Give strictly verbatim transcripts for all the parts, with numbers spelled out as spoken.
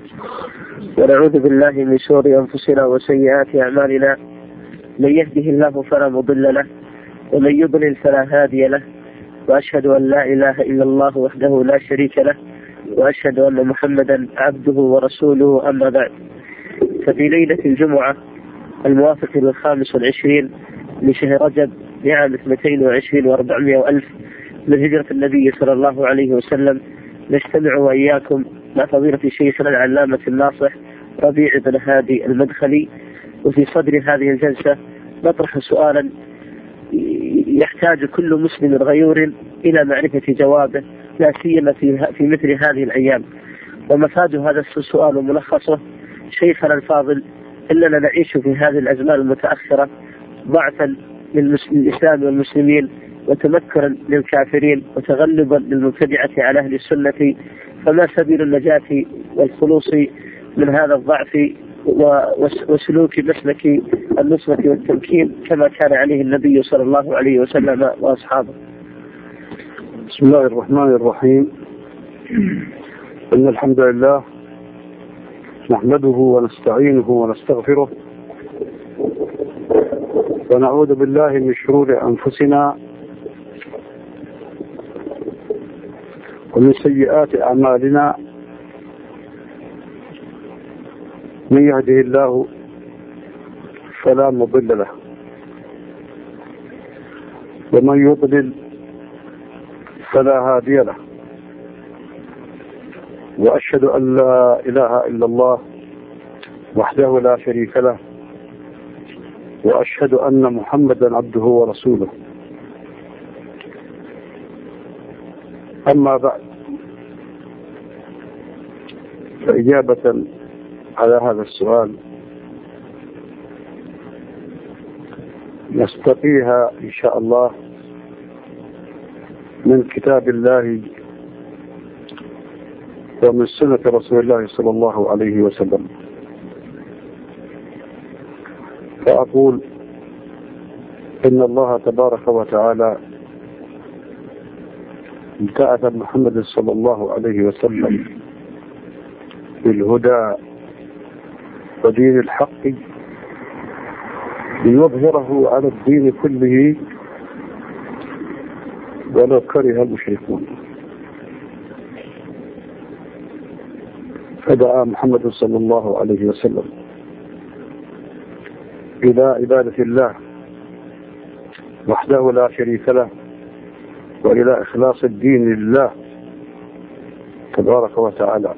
ونعوذ بالله من شرور أنفسنا وسيئات أعمالنا، من يهده الله فلا مضل له ومن يضلل فلا هادي له، وأشهد أن لا إله إلا الله وحده لا شريك له، وأشهد أن محمدا عبده ورسوله. أما بعد، ففي ليلة الجمعة الموافق للخامس والعشرين لشهر رجب لعام اثنتين وعشرين وأربعمائة وألف من هجرة النبي صلى الله عليه وسلم، نجتمع وإياكم مع فضيلة شيخنا العلامة الناصح ربيع بن هادي المدخلي، وفي صدر هذه الجلسة نطرح سؤالا يحتاج كل مسلم غيور إلى معرفة جوابه، لا سيما في في مثل هذه الأيام. ومفاد هذا السؤال وملخصه: شيخنا الفاضل، إننا نعيش في هذه الأزمان المتأخرة ضعفا للإسلام والمسلمين، وتمكنا للكافرين، وتغلبا للمبتدعة على أهل السنة، فما سبيل النجاة والخلوص من هذا الضعف وسلوك مسلك النصرة والتمكين كما كان عليه النبي صلى الله عليه وسلم وأصحابه؟ بسم الله الرحمن الرحيم. إن الحمد لله نحمده ونستعينه ونستغفره، ونعوذ بالله من شرور أنفسنا ومن سيئات أعمالنا. من يهده الله فلا مضل له، ومن يضلل فلا هادي له، وأشهد أن لا إله إلا الله وحده لا شريك له، وأشهد أن محمدا عبده ورسوله. أما بعد، فإجابة على هذا السؤال نستقيها إن شاء الله من كتاب الله ومن سنة رسول الله صلى الله عليه وسلم. فأقول إن الله تبارك وتعالى ابتعث محمد صلى الله عليه وسلم بالهدى ودين الحق ليظهره على الدين كله ولو كره المشركون. فدعا محمد صلى الله عليه وسلم إلى عبادة الله وحده لا شريك له، وإلى إخلاص الدين لله تبارك وتعالى،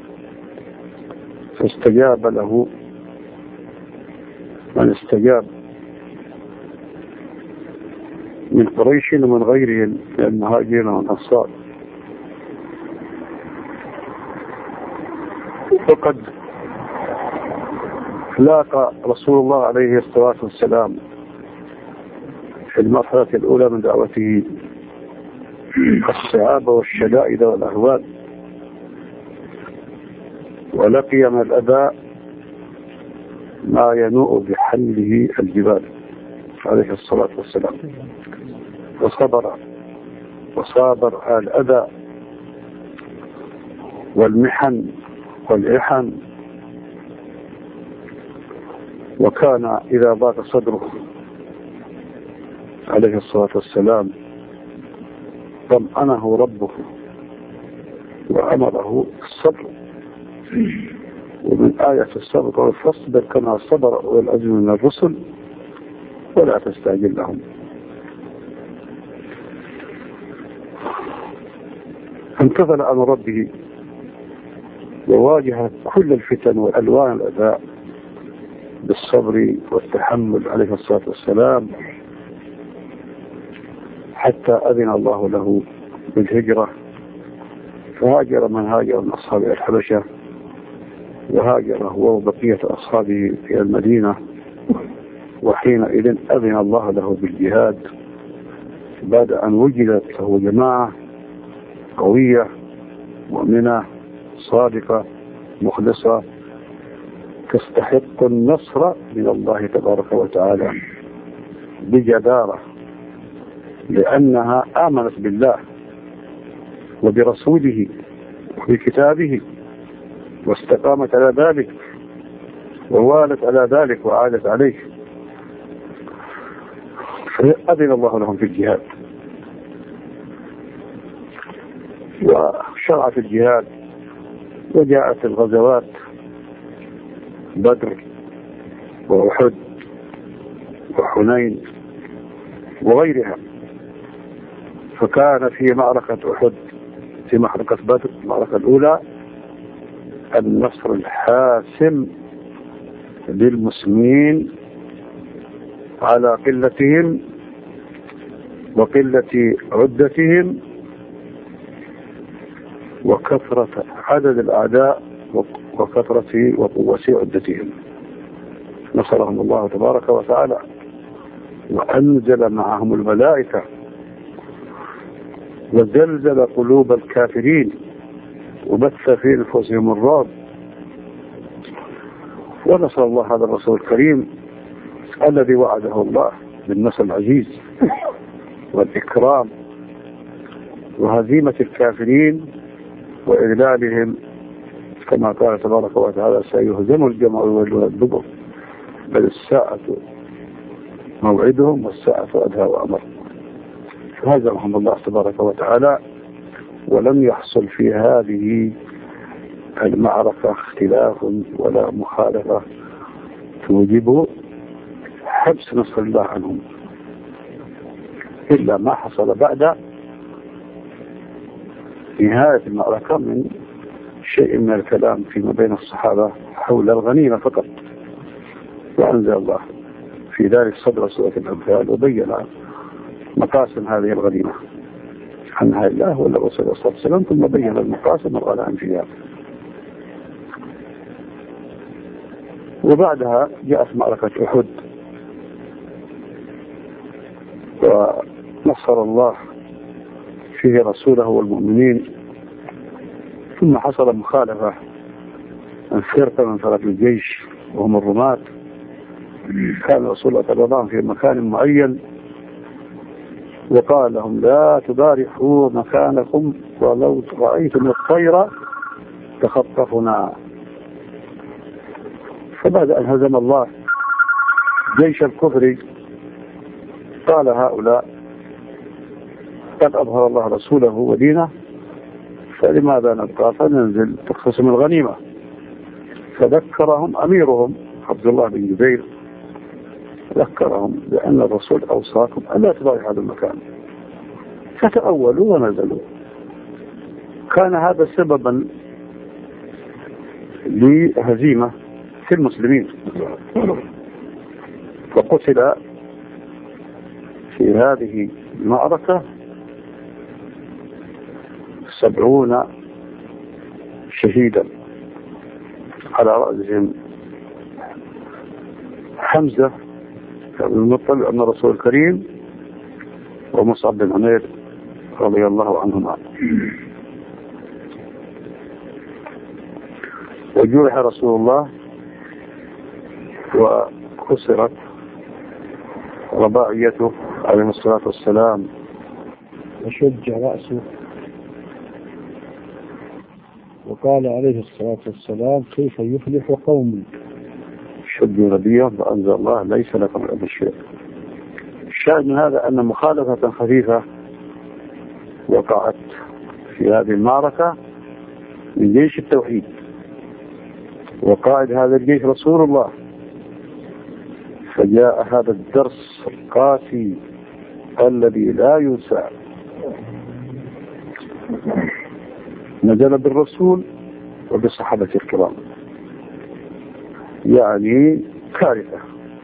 فاستجاب له من استجاب من قريش ومن غيرهم من المهاجرين والأنصار. وقد لاقى رسول الله عليه الصلاة والسلام في المرحلة الأولى من دعوته الصعاب والشدائد والأهوال، ولقي من الأذى ما ينوء بحله الجبال عليه الصلاة والسلام، وصبر وصابر على الأذى والمحن والإحن، وكان إذا ضاق صدره عليه الصلاة والسلام طمأنه ربه وأمره الصبر. ومن آية الصبر: فاصبر كما صبر أولو العزم من الرسل ولا تستعجل لهم. امتثل أمر ربه وواجه كل الفتن والألوان الأذى بالصبر والتحمل عليه الصلاة والسلام، حتى أذن الله له بالهجرة، فهاجر من هاجر من أصحاب الحبشة، وهاجر هو وبقية أصحابه في المدينة. وحينئذ أذن الله له بالجهاد بعد أن وجدت له جماعة قوية مؤمنة صادقة مخلصة تستحق النصر من الله تبارك وتعالى بجدارة، لأنها آمنت بالله وبرسوله وبكتابه واستقامت على ذلك ووالت على ذلك وعادت عليه، فأذن الله لهم في الجهاد وشرع في الجهاد، وجاءت الغزوات بدر وأحد وحنين وغيرها. فكان في معركة أحد، في معركة بدر المعركة الأولى، النصر الحاسم للمسلمين على قلتهم وقلة عدتهم وكثرة عدد الأعداء وكثرة وقوة عدتهم. نصرهم الله تبارك وتعالى وأنزل معهم الملائكة وزلزل قلوب الكافرين وبث في نفوسهم الرعب. ونصر الله هذا الرسول الكريم الذي وعده الله بالنصر العزيز والإكرام وهزيمة الكافرين وإذلالهم، كما قال تبارك وتعالى: سيهزم الجمع ويولون الدبر بل الساعة موعدهم والساعة أدهى وأمر. فهزمهم الله تبارك وتعالى، ولم يحصل في هذه المعركة اختلاف ولا مخالفة توجب حبس نصر الله عنهم، إلا ما حصل بعد نهاية المعركة من شيء من الكلام فيما بين الصحابة حول الغنيمة فقط. وأنزل الله في ذلك صدر سورة الأنفال وبين مقاسم هذه الغنيمة عنها الله ولا رسول الله صلى الله عليه وسلم، ثم بين المقاسم والغنائم فيها. وبعدها جاءت معركة أحد، ونصر الله فيه رسوله والمؤمنين. ثم حصل مخالفة عن فرقة من فرق الجيش وهم الرماة. كان رسول الله صلى الله عليه وسلم في مكان معين وقال لهم: لا تبارحوا مكانكم ولو رأيتم الطير تخطفنا. فبعد أن هزم الله جيش الكفر قال هؤلاء: قد أظهر الله رسوله ودينه، فلماذا نبقى فننزل تقسم الغنيمة؟ فذكرهم أميرهم عبد الله بن جبير، ذكرهم بأن الرسول أوصاكم ألا تبارحوا هذا المكان، فتأولوا ونزلوا. كان هذا سببا لهزيمة في المسلمين، فقتل في هذه المعركة سبعون شهيدا، على رأسهم حمزة بن المطلب أن الرسول الكريم ومصعب بن عمير رضي الله عنهما. وجرح رسول الله وكسرت رباعيته عليه الصلاة والسلام وشج رأسه، وقال عليه الصلاة والسلام: كيف يفلح قوم شدوا نبيا فأنزل الله ليس لكم من الشيء. الشاهد من هذا أن مخالفة خفيفة وقعت في هذه المعركة من جيش التوحيد، وقائد هذا الجيش رسول الله، فجاء هذا الدرس القاسي الذي لا ينسى، نزل بالرسول وبالصحابة الكرام، يعني كارثة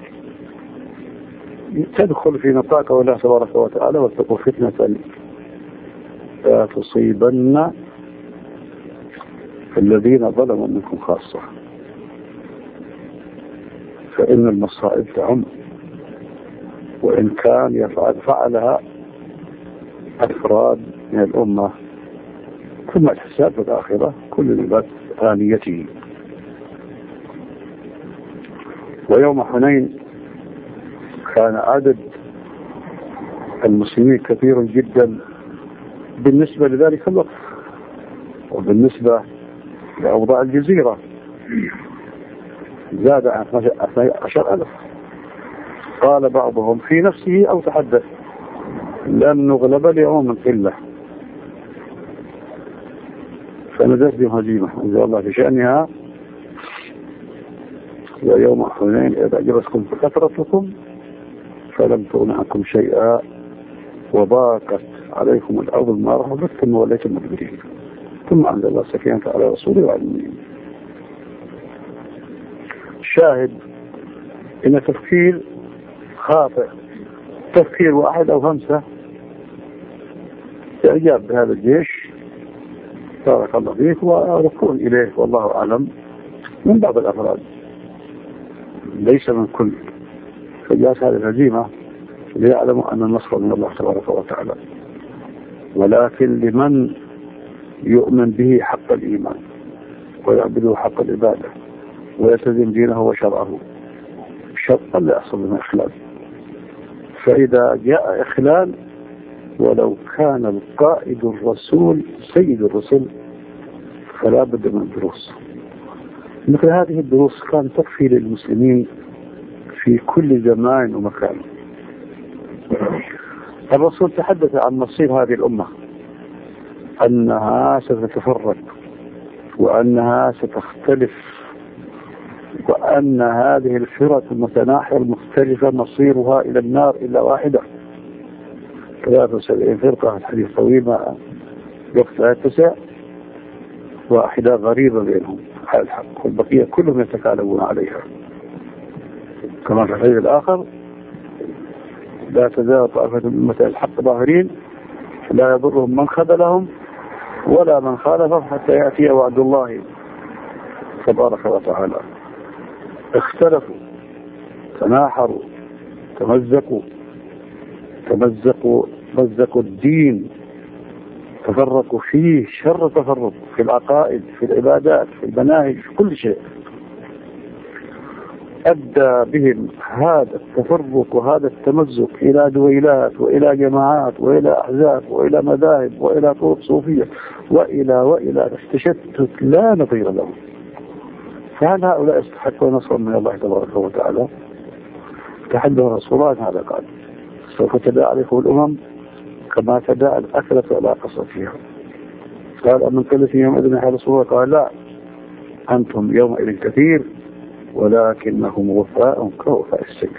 تدخل في نطاق الله تبارك وتعالى: واتقوا فتنة لا تصيبن الذين ظلموا منكم خاصة. فإن المصائب تعم، وإن كان يفعل فعلها أفراد من الأمة، ثم الحساب في الآخرة كل لباس آنيته. ويوم حنين كان عدد المسلمين كثير جدا بالنسبة لذلك الوقت، وبالنسبة لأوضاع الجزيرة زاد عن اثني عشر ألف. قال بعضهم في نفسه أو تحدث لن نغلب اليوم إلا، فنزلت بهم هزيمة أنزل الله في شأنها ويوم حنين إذا أعجبتكم كثرتكم فلم تغن عنكم شيئا وضاقت عليكم الأرض ما رحبت ثم وليتم مدبرين ثم أنزل الله سكينة على رسوله وعلى المؤمنين. شاهد إن تفكير خاطئ، تفكير واحد أو خمسة إعجاب بهذا الجيش بارك الله فيك وركون إليه والله أعلم من بعض الأفراد ليس من كل، فجاءت هذه الهزيمة ليعلموا أن النصر من الله تبارك وتعالى، ولكن لمن يؤمن به حق الإيمان ويعبده حق العبادة ويلتزم دينه وشرعه شرطا لا يحصل من إخلال. فإذا جاء إخلال ولو كان القائد الرسول سيد الرسل فلا بد من الدروس. مثل هذه الدروس كانت تكفي للمسلمين في كل زمان ومكان. الرسول تحدث عن مصير هذه الأمة أنها ستتفرق وأنها ستختلف وأن هذه الفرق المتناحية المختلفة مصيرها إلى النار إلا واحدة. ثلاثة وسبعين فرقة، الحديث طويل ما وقت لا يتسع، واحدة غريبة بينهم على الحق والبقية كلهم يتكالبون عليها. كما في الحديث الآخر لا تزال طائفة من أمة الحق ظاهرين لا يضرهم من خذلهم ولا من خالفهم حتى يأتي وعد الله تبارك وتعالى. اختلفوا تناحروا تمزقوا تمزقوا مزقوا الدين، تفرقوا فيه شر تفرق في العقائد في العبادات في المناهج في كل شيء. أدى بهم هذا التفرق وهذا التمزق إلى دويلات وإلى جماعات وإلى أحزاب وإلى مذاهب وإلى طرق صوفية وإلى وإلى تشتت لا نظير له. فهل هؤلاء يستحقون نصرا من الله تبارك وتعالى؟ تحدث رسول الله هذا قال سوف تداعى عليكم الأمم كما تداعى الأكلة على قصتها. قال أمن قلة يومئذ يا رسول الله؟ قال لا، أنتم يومئذ كثير ولكنهم غفاء كغفاء السيل.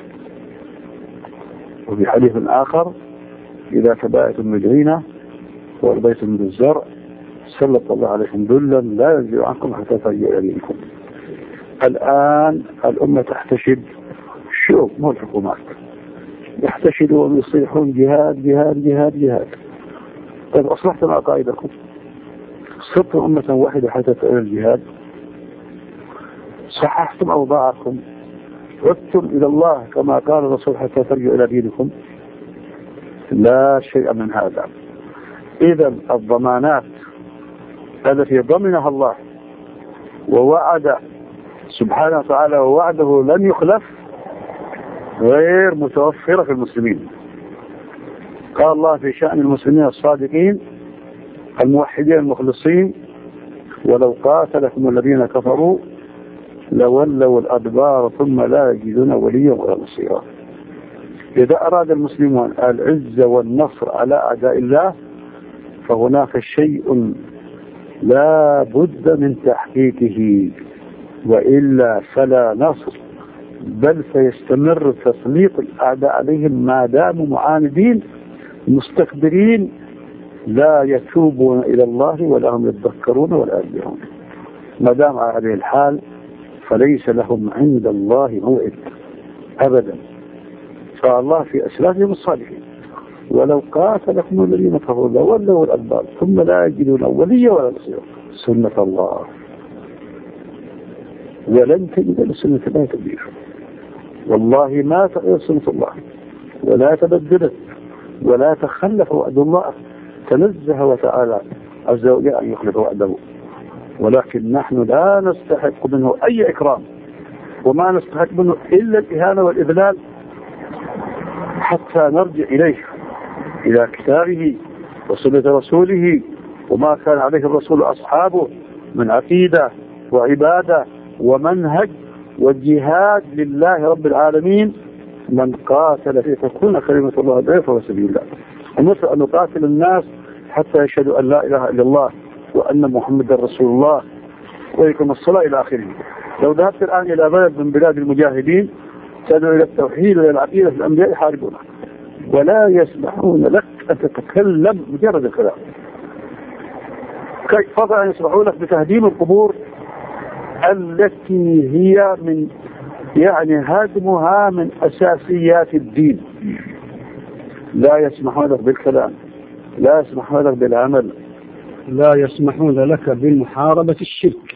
وفي حديث آخر إذا تبايتم مجرين ورضيتم بالزرع سلط الله عليكم ذلا لا ينزع عنكم حتى ترجعوا إليكم. الآن الأمة تحتشد، شوف مو الحكومات يحتشدون ويصيحون جهاد جهاد جهاد جهاد. طيب أصلحتم عقائدكم، صرتم أمة واحدة حتى تأتوا الجهاد، صححتم أوضاعكم، عدتم إلى الله كما قال الرسول حتى ترجعوا إلى دينكم. لا شيء من هذا. إذا الضمانات التي ضمنها الله ووعد سبحانه وتعالى ووعده لن يخلف غير متوفرة في المسلمين. قال الله في شأن المسلمين الصادقين الموحدين المخلصين ولو قاتلكم الذين كفروا لولوا الأدبار ثم لا يجدون وليا ولا نصيرا. إذا أراد المسلمون العزة والنصر على أعداء الله فهناك شيء لا بد من تحقيقه وإلا فلا نصر، بل سيستمر تسليط الأعداء عليهم ما داموا معاندين مستكبرين لا يتوبون إلى الله ولا هم يتذكرون ولا يرجعون. ما دام على هذه الحال فليس لهم عند الله موعد أبدا. فالله في أسلافهم الصالحين ولو قاتلكم الذين كفروا لولوا الأدبار ثم لا يجدون وليا ولا نصيرا. سنة الله ولن تجد لسنة الله تبديلا. والله ما تغير سنة الله ولا تبدلت ولا تخلف وعد الله، تنزه وتعالى عز وجل أن يخلف وعده، ولكن نحن لا نستحق منه أي إكرام وما نستحق منه إلا الإهانة والإذلال حتى نرجع إليه إلى كتابه وسنة رسوله وما كان عليه الرسول أصحابه من عقيدة وعبادة ومنهج وجهاد لله رب العالمين من قاتل في تكون كلمة الله ضعيفة فهو سبيل الله. ومثل أن نقاتل الناس حتى يشهدوا أن لا إله إلا الله وأن محمد رسول الله ويقيم الصلاة إلى آخره. لو ذهبت الآن إلى بلد من بلاد المجاهدين تدعو إلى التوحيد وإلى العقيدة الأنبياء يحاربونك ولا يسمحون لك أن تتكلم مجرد الكلام. كيف فضلا يسمحون لك بتهديم القبور التي هي من يعني هدمها من أساسيات الدين. لا يسمحون لك بالكلام، لا يسمحون لك بالعمل، لا يسمحون لك بمحاربة الشرك.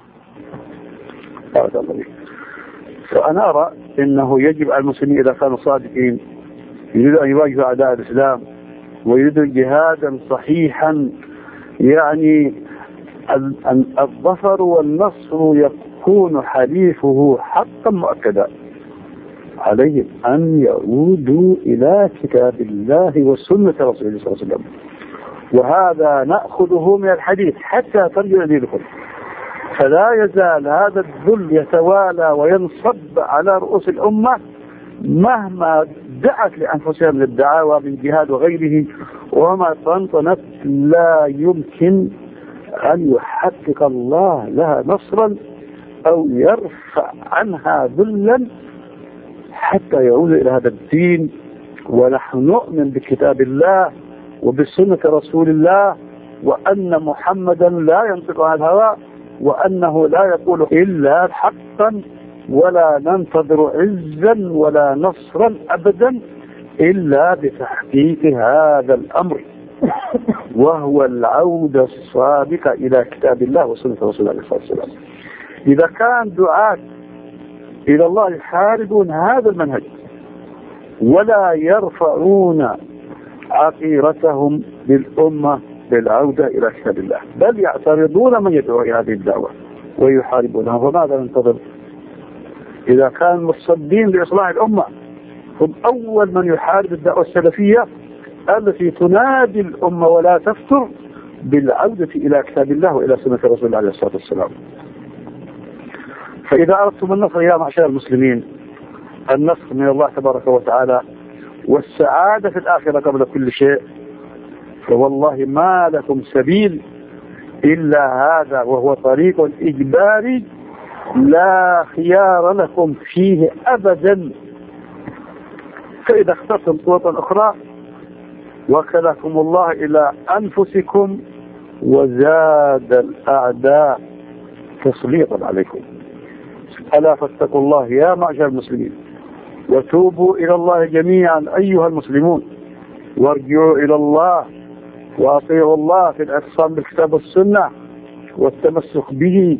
هذا الله. فأنا أرى أنه يجب على المسلمين إذا كانوا صادقين يريدوا أن يواجهوا أعداء الإسلام ويريدوا جهادا صحيحا يعني الظفر والنصر يكون حليفه حقا مؤكدا، عليهم أن يعودوا إلى كتاب الله وسنة رسوله صلى الله عليه وسلم. وهذا نأخذه من الحديث حتى ترجع دينكم. فلا يزال هذا الذل يتوالى وينصب على رؤوس الأمة مهما دعت لأنفسهم للدعاوى بالجهاد وغيره، وما طنطنت لا يمكن أن يحقق الله لها نصرا أو يرفع عنها ذلا حتى يعود إلى هذا الدين. ونحن نؤمن بكتاب الله وبسنة رسول الله وأن محمدا لا ينطق عن الهوى وأنه لا يقول إلا حقا، ولا ننتظر عزا ولا نصرا أبدا إلا بتحقيق هذا الأمر وهو العودة الصادقة إلى كتاب الله وسنة رسول الله صلى الله عليه وسلم. إذا كان دعاة إلى الله يحاربون هذا المنهج ولا يرفعون عقيرتهم للأمة بالعودة إلى كتاب الله، بل يعترضون من يدعو إلى هذه الدعوة ويحاربونها، فماذا ننتظر؟ إذا كان مصدين لإصلاح الأمة هم أول من يحارب الدعوة السلفية التي تنادي الأمة ولا تفتر بالعودة إلى كتاب الله وإلى سنة رسول الله عليه الصلاة والسلام. فإذا أردتم النصر يا معشر المسلمين، النصر من الله تبارك وتعالى والسعادة في الآخرة قبل كل شيء، فوالله ما لكم سبيل إلا هذا، وهو طريق إجباري لا خيار لكم فيه أبدا. فإذا اخترتم طرقا أخرى وكلكم الله إلى أنفسكم وزاد الأعداء تسليطا عليكم. ألا فاتقوا الله يا معشر المسلمين وتوبوا إلى الله جميعا أيها المسلمون، وارجعوا إلى الله وأطيعوا الله في الاعتصام بالكتاب والسنة والتمسك به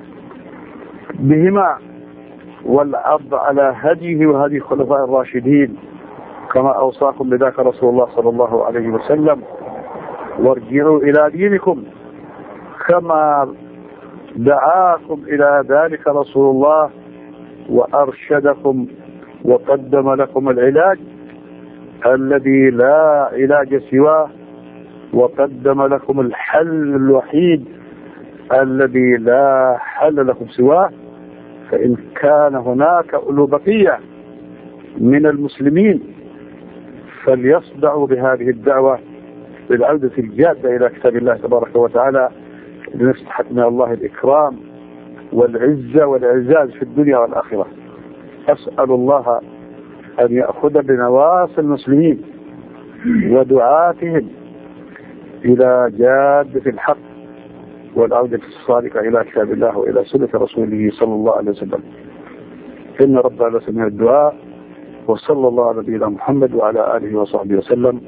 بهما والعرض على هديه وهدي الخلفاء الراشدين كما أوصاكم بذاك رسول الله صلى الله عليه وسلم. وارجعوا إلى دينكم كما دعاكم إلى ذلك رسول الله وأرشدكم وقدم لكم العلاج الذي لا علاج سواه، وقدم لكم الحل الوحيد الذي لا حل لكم سواه. فإن كان هناك أولو بقية من المسلمين فليصدعوا بهذه الدعوة بالعودة الجادة إلى كتاب الله تبارك وتعالى لنستحق من الله الإكرام والعزة والإعزاز في الدنيا والآخرة. أسأل الله أن يأخذ بنواصي المسلمين ودعاتهم إلى جادة الحق والعودة الصادقة إلى كتاب الله وإلى سنة رسوله صلى الله عليه وسلم. إن ربنا لسميع الدعاء، وصلى الله على نبينا محمد وعلى آله وصحبه وسلم.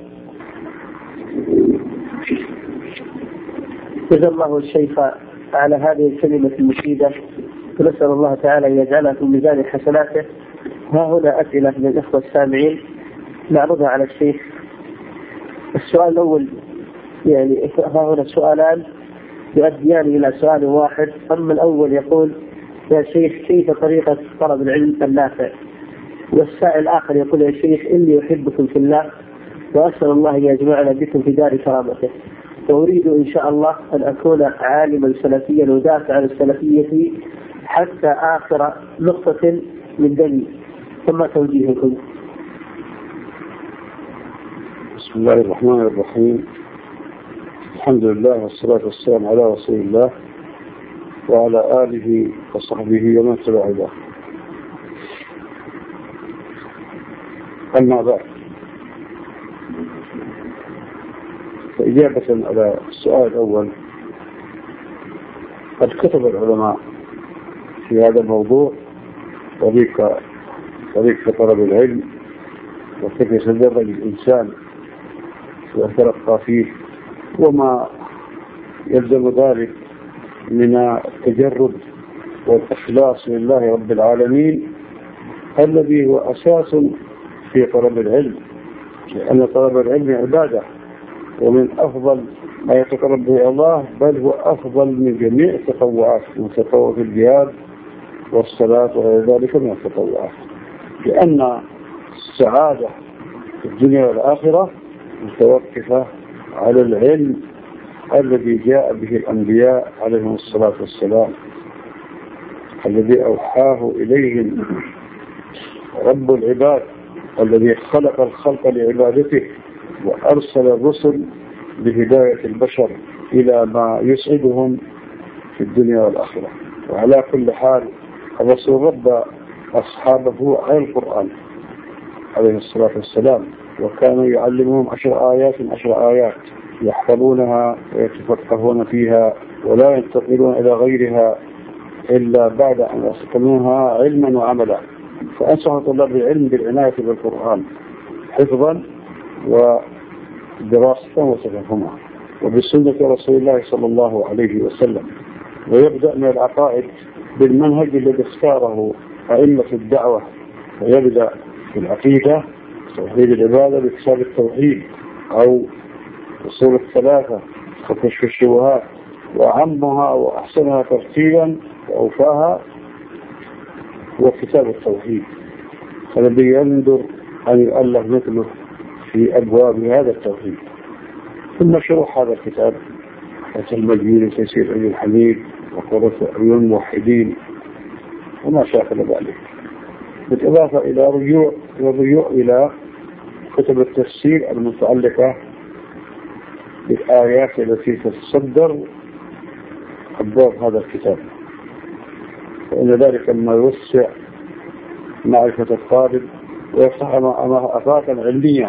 جزا الله الشيخ على هذه الكلمة المفيدة، ونسأل الله تعالى أن يجعلها في ميزان حسناته. ها هنا أسئلة من الإخوة السامعين نعرضها على الشيخ. السؤال الأول، يعني ها هنا سؤالان يؤديان إلى سؤال واحد. أما الأول يقول: يا شيخ كيف طريقة طلب العلم النافع؟ والسائل الآخر يقول: يا شيخ إني أحبكم في الله وأسأل الله أن يجمعنا بكم في دار كرامته. وأريد إن شاء الله أن أكون عالما سلفيا ودافع عن السلفية حتى آخر نقطة من دمي، ثم توجيهكم. بسم الله الرحمن الرحيم. الحمد لله والصلاة والسلام على رسول الله وعلى آله وصحبه ومن تبع هداه. أما بعد، فإجابة على السؤال الأول، قد كتب العلماء في هذا الموضوع طريقة طريقة طلب العلم وكيف يتدرج الإنسان ويترقى فيه، وما يلزم ذلك من التجرد والإخلاص لله رب العالمين الذي هو أساس في طلب العلم، لأن طلب العلم عبادة ومن أفضل ما يتقرب به الله، بل هو أفضل من جميع التطوعات، من تطوع الجهاد والصلاة وغير ذلك من التطوعات، لأن السعادة في الدنيا والآخرة متوقفة على العلم الذي جاء به الأنبياء عليهم الصلاة والسلام، الذي أوحاه إليهم رب العباد، الذي خلق الخلق لعبادته وأرسل الرسل بهداية البشر إلى ما يسعدهم في الدنيا والآخرة. وعلى كل حال الرسول رب أصحابه على القرآن عليه الصلاة والسلام، وكانوا يعلمهم عشر آيات عشر آيات يحفظونها ويتفقهون فيها ولا ينتقلون إلى غيرها إلا بعد أن يتقنوها علما وعملا. فأنصح طلاب العلم بالعناية بالقرآن حفظا ودراسة وتفهما، وبسنة رسول الله صلى الله عليه وسلم، ويبدأ من العقائد بالمنهج الذي اختاره أئمة الدعوة، ويبدأ في العقيدة توحيد العبادة بكتاب التوحيد أو أصول الثلاثة وكشف الشبهات، وأعمها وأحسنها ترتيبا وأوفاها هو كتاب التوحيد، فالذي ينظر أن يؤلف مثله في أبواب هذا التوحيد. ثم شروح هذا الكتاب فتح المجيد تيسير عيون الحميد وقرة عيون الموحدين وما شاكل ذلك، بالإضافة إلى رجوع والرجوع إلى كتب التفسير المتعلقة بالآيات التي تتصدر أبواب هذا الكتاب، فإن ذلك ما يوسع معرفة الطالب ويفتح أمامه آفاقا علمية.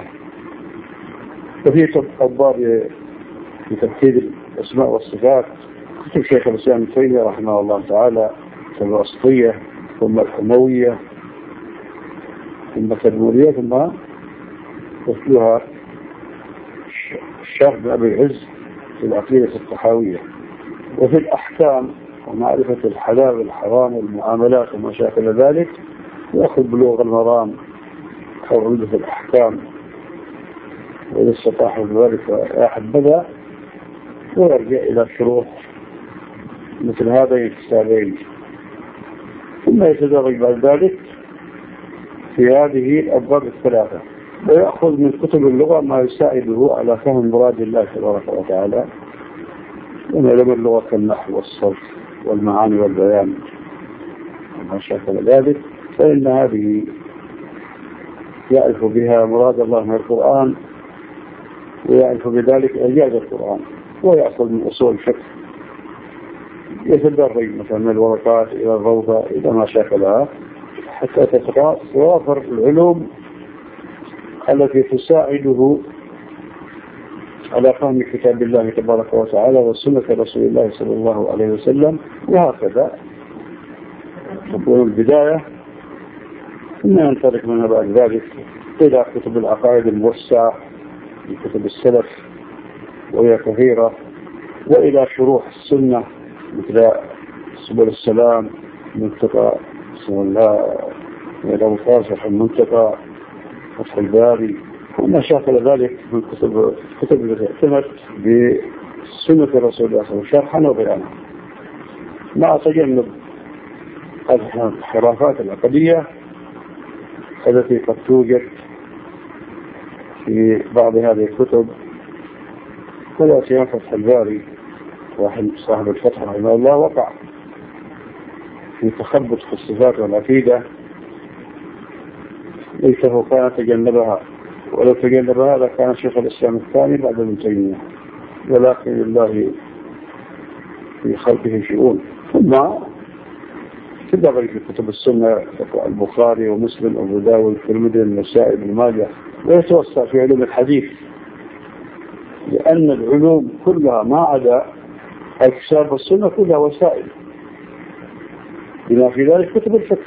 وفي أبواب في تمثيل الأسماء والصفات كتب شيخ الإسلام ابن تيمية رحمه الله تعالى، ثم الوسطية ثم الحموية ثم التدمرية ثم وصلها الشيخ بن أبي العز في العقيدة الطحاوية. وفي الأحكام ومعرفة الحلال والحرام والمعاملات وما شاكل ذلك يأخذ بلوغ المرام أو عمدة الأحكام، وإذا استطاع ذلك أحبذا ويرجع إلى شروط مثل هذين الكتابين، ثم يتدرج بعد ذلك في هذه الأبواب الثلاثة، ويأخذ من كتب اللغة ما يساعده على فهم مراد الله تبارك وتعالى من علم اللغة كالنحو والصرف والمعاني والبيان وما شاكل ذلك، فإن هذه يعرف بها مراد الله من القرآن ويعرف بذلك إعجاز القرآن، ويأخذ من أصول الفقه يتدرج مثلا من الورقات إلى الروضة إلى ما شاكلها حتى تتوافر العلوم التي تساعده على فهم كتاب الله تبارك وتعالى وسنة رسول الله صلى الله عليه وسلم. وهكذا تكون البداية، ثم ينطلق منها بعد ذلك إلى كتب العقائد الموسعة من كتب السلف وهي كثيرة، وإلى شروح السنة مثل سبل السلام منتقى بسم الله إلى شرح المنتقى فتح الباري وما شاكل ذلك من كتب كتب التي اعتمدت بسنة رسول الله صلى الله عليه وسلم شرحا وبيانا، مع تجنب الخرافات العقدية التي قد توجد في بعض هذه الكتب ولا في فتح الباري واحد صاحب الفتح رحمه الله وقع في تخبط في الصفات والعقيدة ليته كان تجنبها، ولو تجنبها لكان شيخ الإسلام الثاني بعد ابن تيمية، ولكن لله في خلقه شؤون. ثم تدبر في كتب السنة البخاري ومسلم وابو داود والترمذي والنسائي بن ماجه، ويتوسع في علوم الحديث، لأن العلوم كلها ما عدا الكتاب والسنة كلها وسائل، بما في ذلك كتب الفقه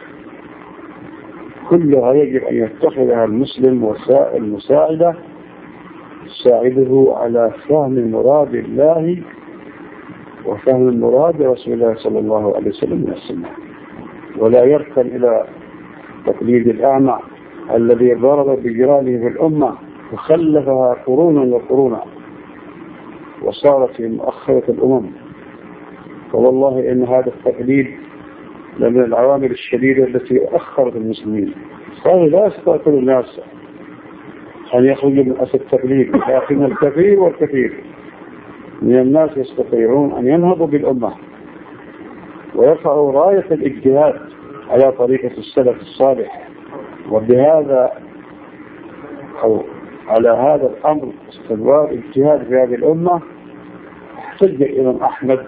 كلها يجب أن يتخذها المسلم وسائل مساعدة تساعده على فهم مراد الله وفهم مراد رسول الله صلى الله عليه وسلم من السنة، ولا يركن إلى تقليد الأعمى الذي ضرب بجيرانه في الأمة وخلفها قرونا وقرونا وصارت في مؤخرة الأمم. فوالله إن هذا التقليد لمن العوامل الشديدة التي أخرت المسلمين. صار لا يستطيع كل الناس أن يخرجوا من أسد التقليد، لكن الكثير والكثير من الناس يستطيعون أن ينهضوا بالأمة ويرفعوا راية الاجتهاد على طريقة السلف الصالح. وبهذا أو على هذا الأمر استمرار اجتهاد في هذه الأمة احتج الإمام أحمد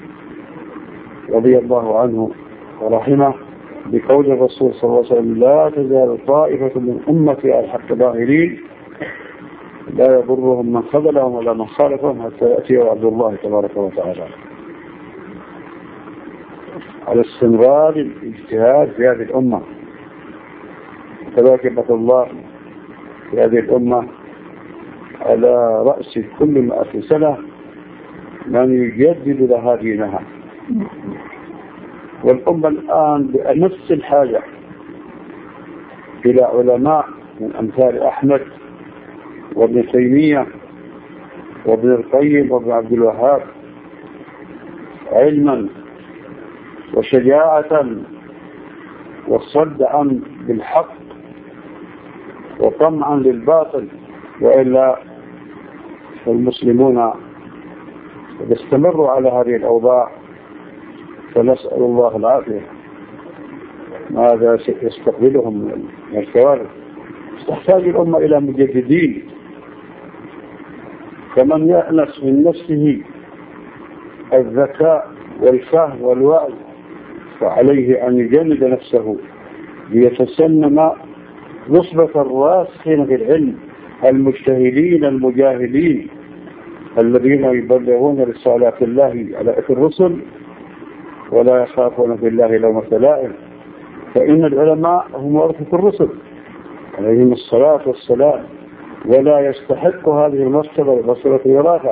رضي الله عنه ورحمه بقول الرسول صلى الله عليه وسلم: لا تزال طائفة من أمتي على الحق ظاهرين لا يضرهم من خذلهم ولا من خالفهم حتى يأتي وعد الله تبارك وتعالى. على استمرار الاجتهاد في هذه الأمة، كذلك الله في هذه الأمة على رأس كل مئة سنة من يجدد لها دينها. والأمة الآن بنفس الحاجة إلى علماء من أمثال أحمد وابن تيمية وابن القيم وابن عبد الوهاب، علما وشجاعة وصدعا بالحق وطمعا للباطل، وإلا المسلمون يستمروا على هذه الأوضاع فنسأل الله العافية. ماذا يستقبلهم من الكوارث؟ تحتاج الأمة إلى مجددين، فمن يأنس من نفسه الذكاء والفهم والوعي فعليه أن يجند نفسه ليتسنم نصبة الراسخين في العلم المجتهدين المجاهدين الذين يبلغون رسالات الله على إثر الرسل ولا يخافون في الله لومة لائم، فإن العلماء هم ورثة الرسل عليهم الصلاة والسلام، ولا يستحق هذه المرتبة والرسولة الوراثة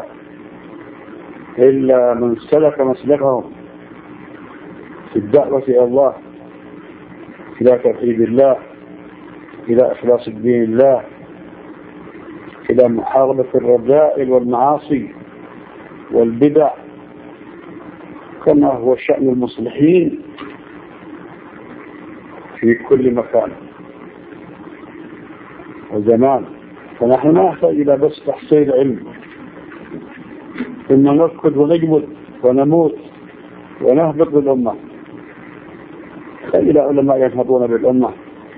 إلا من سلك مسلكهم في الدعوة إلى الله، إلى توحيد الله، إلى إخلاص الدين الله، إلى محاربة الرذائل والمعاصي والبدع، كما هو شأن المصلحين في كل مكان وزمان. فنحن نحتاج إلى بس تحصيل علم، ثم نركض ونجمد ونموت ونهبط بالأمة. إلى علماء ينهضون بالأمة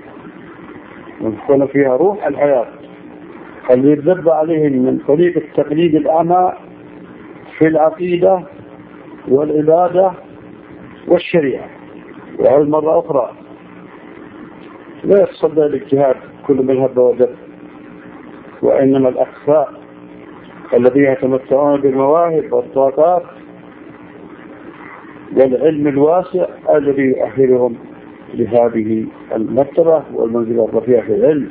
ويكون فيها روح الحياة، اللي يتذب عليهم من طريق التقليد الأعمى في العقيدة والعبادة والشريعة. وهذه مرة أخرى لا يتصدى الاجتهاد كل من هب ودب، وإنما الأخفاء الذين يتمتعون بالمواهب والطاقات والعلم الواسع الذي يؤهلهم لهذه المرتبة والمنزلة الرفيعة في العلم.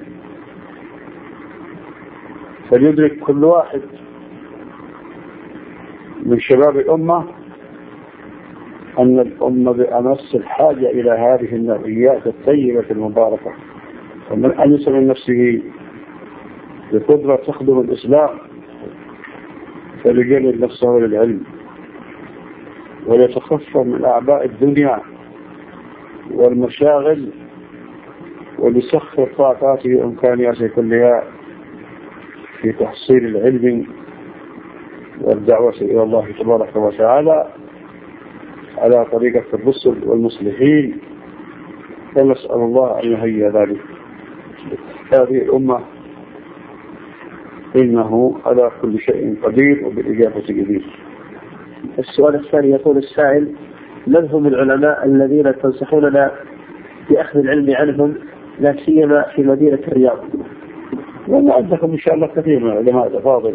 فليدرك كل واحد من شباب الأمة أن الأمة بأمس الحاجة إلى هذه النوعيات الطيبة المباركة، ومن أنس من نفسه بقدرة تخدم الإسلام فليجلد نفسه للعلم ويتخفف من أعباء الدنيا والمشاغل وليسخر طاقاته وإمكانياته كلها في تحصيل العلم والدعوة إلى الله تبارك وتعالى على طريقة الرسل والمصلحين، ونسأل الله أن يهيئ ذلك هذه الأمة، إنه على كل شيء قدير وبالإجابة جدير. السؤال الثاني يقول السائل: من هم العلماء الذين تنصحوننا بأخذ العلم عنهم لا سيما في مدينة الرياض؟ وما عندكم إن شاء الله كثير من العلماء الأفاضل،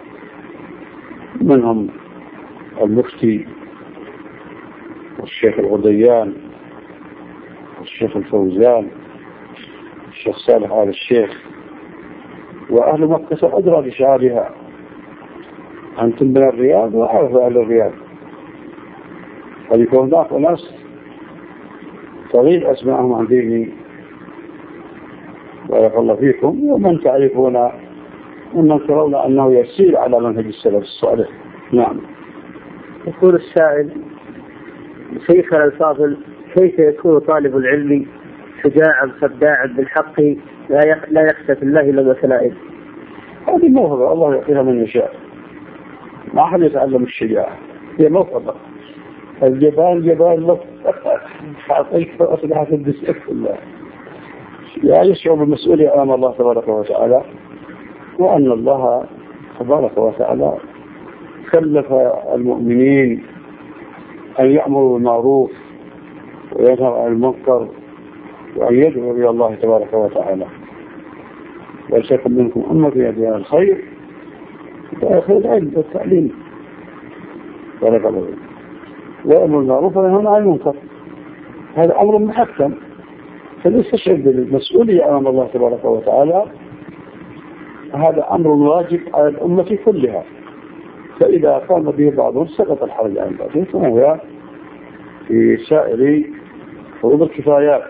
منهم المفتي والشيخ الغديان والشيخ الفوزان والشيخ صالح آل الشيخ، وأهل مكة أدرى بشعارها. أنتم من الرياض وأعرف أهل الرياض، قد يكون هناك ناس طويل أسمائهم عن ديني بارك الله فيكم، ومن تعرفون ومن ترون أنه يسير على منهج السلف الصالح. نعم. يقول السائل: شيخنا الفاضل، كيف يكون طالب العلم شجاعا خداعا بالحق لا يخشى في الله لومة لائم؟ هذه موهبة الله يعطيها من يشاء، ما أحد يتعلم الشجاعة، هي موهبة. الجبال جبال لك أعطيك فأصلحة الدسك الله، لا يشعر بالمسؤولية أمام الله تبارك وتعالى، وأن الله تبارك وتعالى كلف المؤمنين أن يأمروا بالمعروف وينهوا عن المنكر وأن يدعوا إلى الله تبارك وتعالى. ولتكن منكم أمة يدعون الخير ويأخذ العلم والتعليم بارك الله فيكم، ويأمر بالمعروف وينهى عن المنكر. هذا أمر محكم، فليستشعر بالمسؤولية أمام الله تبارك وتعالى. هذا أمر واجب على الأمة كلها، فإذا قام به بعضهم سقط الحرج عن بعضهم، فهو في سائر فروض الكفايات.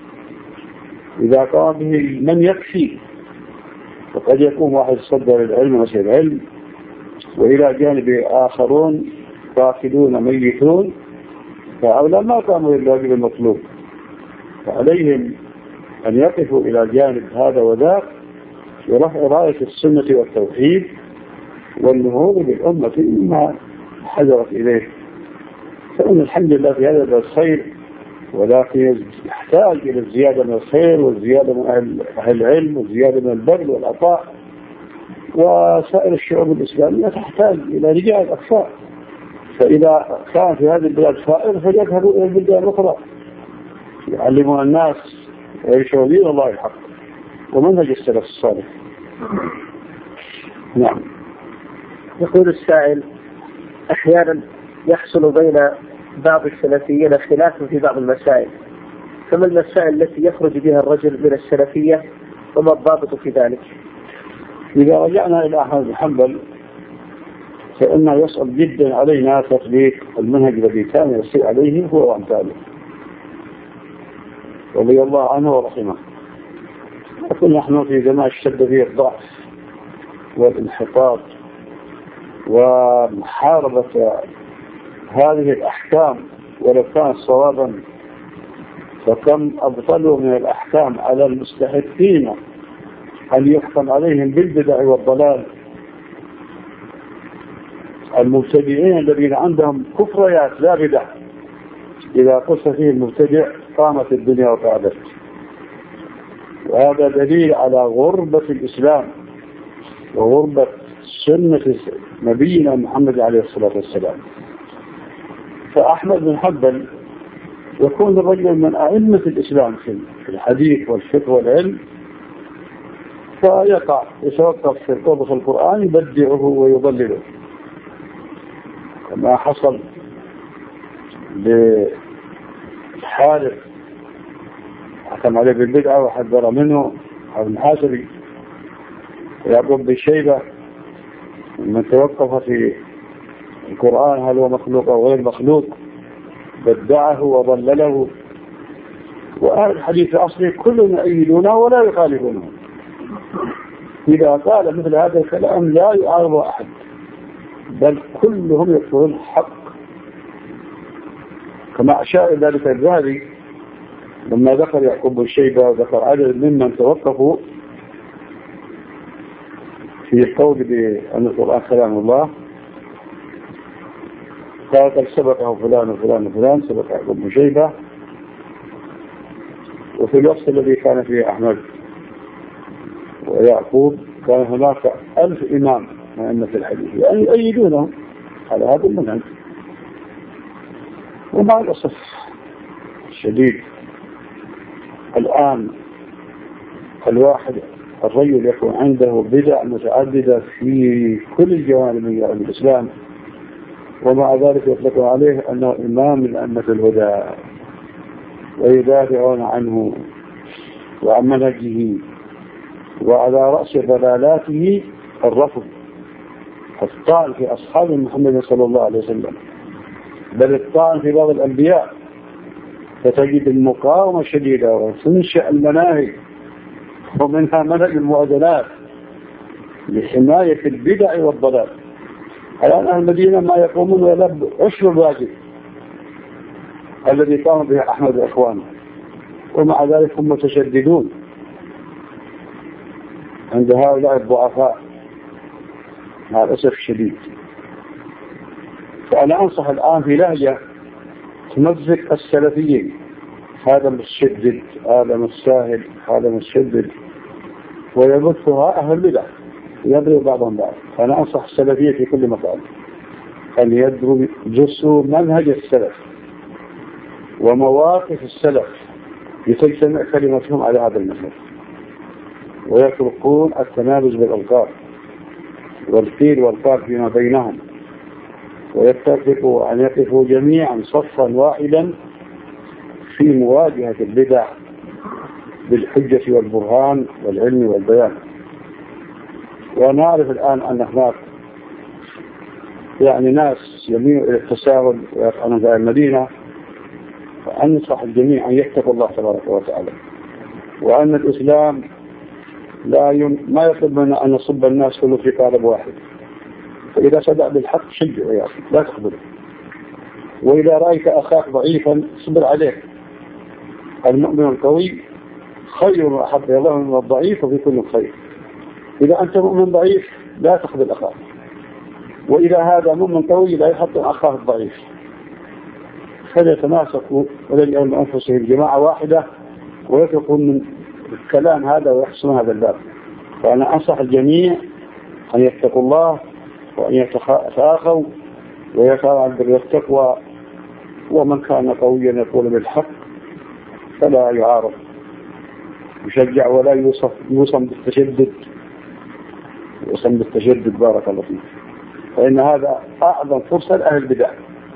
إذا قام به من يكفي، وقد يكون واحد صدر العلم وسير العلم، وإلى جانب آخرون راكدون ميتون، فهؤلاء ما قاموا بالواجب المطلوب، فعليهم أن يقفوا إلى جانب هذا وذاك ورفع راية السنة والتوحيد والنهوض بالأمة مما حذرت إليه. فإن الحمد لله في هذا الخير، ولكن يحتاج إلى الزيادة من الخير والزيادة من أهل العلم والزيادة من البذل والعطاء، وسائر الشعوب الإسلامية تحتاج إلى رجال أكثر. فإذا كان في هذه البلاد فائر فليذهبوا إلى البلدان الأخرى يعلمون الناس ويشهدون دين الله الحق ومنهج السلف الصالح. نعم. يقول السائل: أحيانا يحصل بين بعض السلفيين خلاف في بعض المسائل، فما المسائل التي يخرج بها الرجل من السلفية وما الضابط في ذلك؟ إذا رجعنا إلى أحمد بن حنبل فإنه يصعب جدا علينا تطبيق المنهج الذي كان يسير عليه هو وأمثاله رضي الله عنه ورحمه. لكن نحن في زمان اشتد فيه الضعف والانحطاط ومحاربة هذه الأحكام، ولو كانت صوابا فكم أبطلوا من الأحكام على المستحقين أن يحكم عليهم بالبدع والضلال، المبتدعين الذين عندهم كفريات لا بدع. إذا قص فيه المبتدع قامت الدنيا وقعدت. وهذا دليل على غربة الإسلام وغربة سنة نبينا محمد عليه الصلاة والسلام. فأحمد بن حنبل يكون الرجل من أئمة الإسلام في الحديث والفقه والعلم، فيقع يتوقف في القرب في القرآن يبدعه ويضلله، كما حصل لحارث حكم عليه بالبدعة وحذر منه ابن حاسري ويعقوب بن شيبة، من توقف في القرآن هل هو مخلوق أو غير مخلوق بدعه وضلله. وأهل الحديث الأصلي كلهم يؤيدونه ولا يخالفونه. إذا قال مثل هذا الكلام لا يعارض أحد، بل كلهم يقولون الحق، كما أشار ذلك الذهبي لما ذكر يعقوب بن شيبة وذكر عدد ممن توقفوا في القول بأن القرآن كلام الله. قال سبقه فلان وفلان وفلان، سبقه ابن شيبة. وفي الوقت الذي كان فيه أحمد ويعقوب كان هناك ألف إمام من أئمة الحديث يعني يؤيدونهم على هذا المنهج. ومع الأسف الشديد الآن الواحد الرجل يكون عنده بدع متعددة في كل الجوانب من جوانب الإسلام، ومع ذلك يطلق عليه أنه إمام من أئمة الهدى، ويدافعون عنه وعن منهجه، وعلى رأس ضلالاته الرفض، الطعن في أصحاب محمد صلى الله عليه وسلم، بل الطعن في بعض الأنبياء، فتجد المقاومة شديدة وتنشأ المناهج، ومنها منهج المعادلات لحماية البدع والضلال. الآن أهل المدينة ما يقومون ولا عشر الواجب الذي قام به أحمد وإخوانه، ومع ذلك هم متشددون عند هؤلاء الضعفاء مع الأسف الشديد. فأنا أنصح الآن في لهجة تمزق السلفيين، هذا متشدد هذا متساهل هذا متشدد، ويبثها أهل البدع يضرب بعضهم بعض. فأنا أنصح السلفية في كل مكان أن يدرسوا منهج السلف ومواقف السلف لتجتمع كلمتهم على هذا المنهج، ويتركون التنابز بالألقاب والقيل والقال فيما بينهم، ويتفقوا أن يقفوا جميعا صفا واحدا في مواجهة البدع بالحجة والبرهان والعلم والبيان. ونعرف الآن أن هناك يعني ناس يميلوا إلى التساهل ويفعلون في المدينة، فأنصح الجميع أن يتقوا الله تبارك وتعالى، وأن الإسلام لا ين... ما يطلب منا أن نصب الناس كله في قالب واحد. فإذا صدق بالحق شجع يا أخي لا تخبره، وإذا رأيت أخاك ضعيفا صبر عليه. المؤمن القوي خير وأحب الله من الضعيف، وفي كل خير. إذا أنت مؤمن ضعيف لا تخذل أخاك، وإذا هذا مؤمن قوي لا يحط أخاه الضعيف، فليتماسكوا وليجعلوا من أنفسهم جماعة واحدة ويتركوا من الكلام هذا ويحسنوا هذا الباب. فأنا أنصح الجميع أن يتقوا الله وأن يتخاخوا ويسعوا عن البر والتقوى، ومن كان قويا يقول بالحق فلا يعارض، يشجع ولا يوصف يوصم بالتشدد يوصم بالتشدد بارك الله فيك، فإن هذا أعظم فرصة لأهل البدع.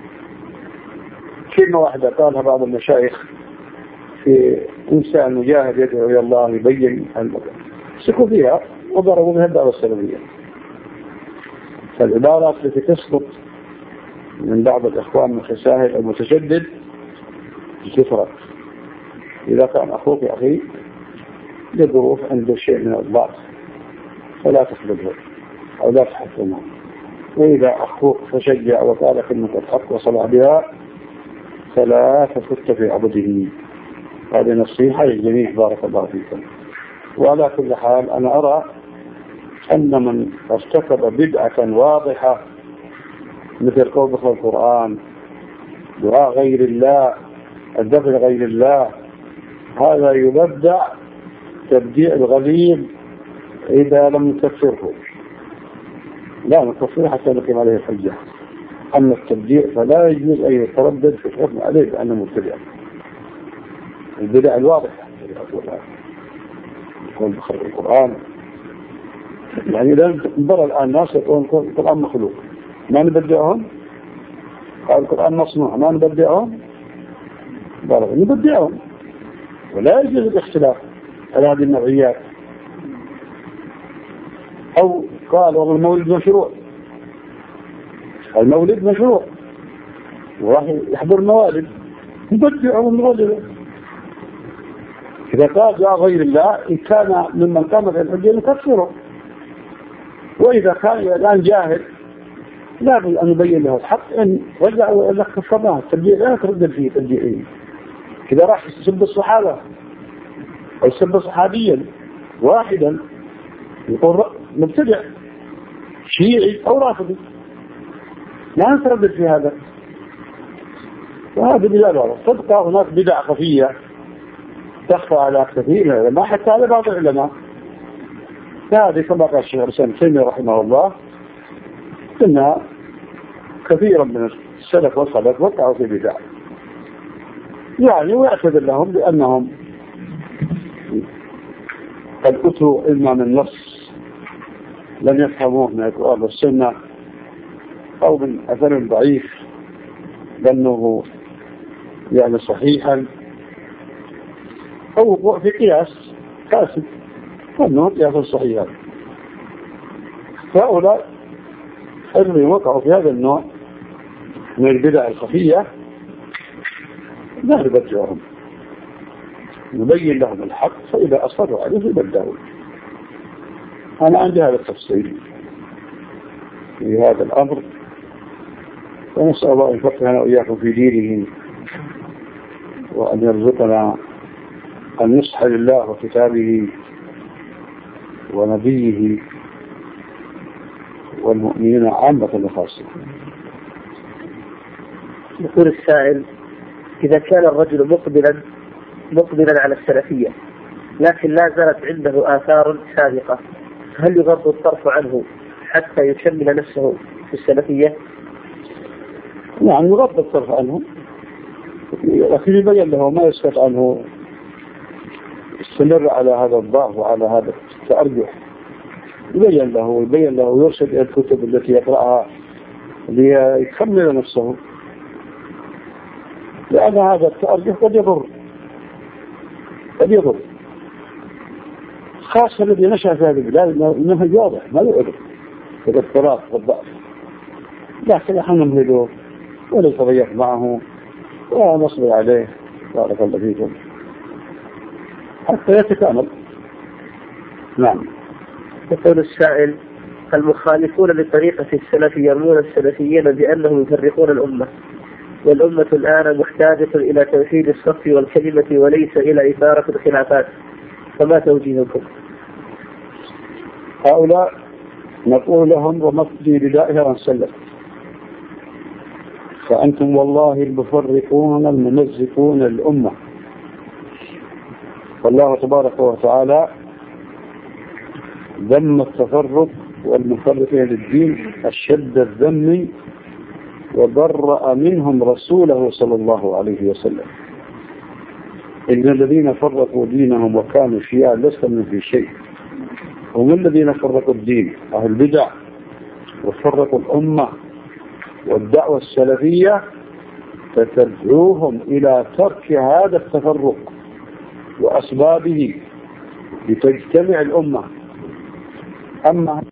كلمة واحدة قالها بعض المشايخ في إنسان مجاهد يدعو إلى الله يبين سكوا فيها وضربوا بها الدعوة السلفية. فالعبارات التي تسقط من بعض الإخوان من خسائر المتشدد تفرق. إذا كان أخوك أخي لظروف عنده شيء من الضعف فلا تخذله أو لا تحكمه، وإذا أخوك فشجع وقال كلمة الحق وصلع بها فلا تفت في عبده. هذه نصيحة للجميع بارك الله فيكم. وعلى كل حال أنا أرى أن من ارتكب بدعة واضحة مثل قول بخل القرآن، دعاء غير الله، الدفع غير الله، هذا يبدع تبديع الغليظ إذا لم نكفره، لا نكفره حتى نقيم عليه الحجة. أما التبديع فلا يجوز أن يتردد في الحكم عليه بأنه مبتدع. البدع الواضحة يقول بخل القرآن، يعني إذا انظر الآن ناس يقولون القرآن مخلوق ما نبدعهم، قال القرآن مصنوع ما نبدعهم، بارك نبدعهم، ولا يجوز الاختلاف على هذه النوعيات. أو قال والله المولد مشروع، المولد مشروع وراح يحضر الموالد نبدعهم المولد. إذا قال جاء غير الله إن كان ممن قام في الحجة نكفره، وإذا كان الآن جاهل لا بد أن نبين له الحق إن رجع وإلا كفرناه. التبديع لا تردد فيه تبديعين. إذا راح يسب الصحابة أو يسب صحابيا واحدا يقول مبتدع شيعي أو رافضي، لا نتردد في هذا، وهذه بدع واضحة. تبقى هناك بدع خفية تخفى على كثير من العلماء حتى على بعض العلماء. هذه كما قال الشيخ الإسلام ابن تيمية رحمه الله إن كثيرا من السلف والخلف وقعوا في بدع، يعني ويعتذر لهم لأنهم قد أتوا إما من نص لم يفهموه من القرآن والسنة، أو من أثر ضعيف لأنه يعني صحيحا، أو وقوع في قياس كاسد لأنه قياس صحيحا. فهؤلاء الذين وقعوا في هذا النوع من البدع الخفية لا نبدعهم، نبين لهم الحق، فإذا أصروا عليه يبدعون. أنا عندي هذا التفصيل في هذا الأمر، ونسأل الله أن يفقهنا وإياكم في دينه، وأن يرزقنا النصح لله وكتابه ونبيه والمؤمنين عامة وخاصة. يقول السائل: إذا كان الرجل مقبلا مقبلا على السلفية لكن لا زالت عنده آثار سابقة، هل يغض الطرف عنه حتى يكمل نفسه في السلفية؟ نعم يغض الطرف عنه، لكن يبين له ما يسكت عنه، يستمر على هذا الضعف وعلى هذا التأرجح، يبين له يبين له ويرشد إلى الكتب التي يقرأها ليكمل نفسه، لأن هذا التأرجح قد يضر قد يضر خاصة الذي نشأ في هذه البلاد. إنه واضح ما له عذر في الاضطراب والضعف، لكن نحن نمهله ونتضيق معه ونصبر عليه بارك الله فيكم حتى يتكامل. نعم. يقول السائل: المخالفون لطريقة السلف يرمون السلفيين بأنهم يفرقون الأمة، والأمة الآن محتاجة إلى توحيد الصف والكلمة وليس إلى إثارة الخلافات، فما توجيهكم؟ هؤلاء نقول لهم: ومفدي بدائها ونسلف، فأنتم والله المفرقون الممزقون الأمة. والله تبارك وتعالى ذم التفرق والمفرقين للدين أشد الذم، وبرأ منهم رسوله صلى الله عليه وسلم. إن الذين فرقوا دينهم وكانوا شيعا لست من في شيء، هم الذين فرقوا الدين أهل البدع وفرقوا الأمة والدعوة السلفية، فتدعوهم إلى ترك هذا التفرق وأسبابه لتجتمع الأمة. أما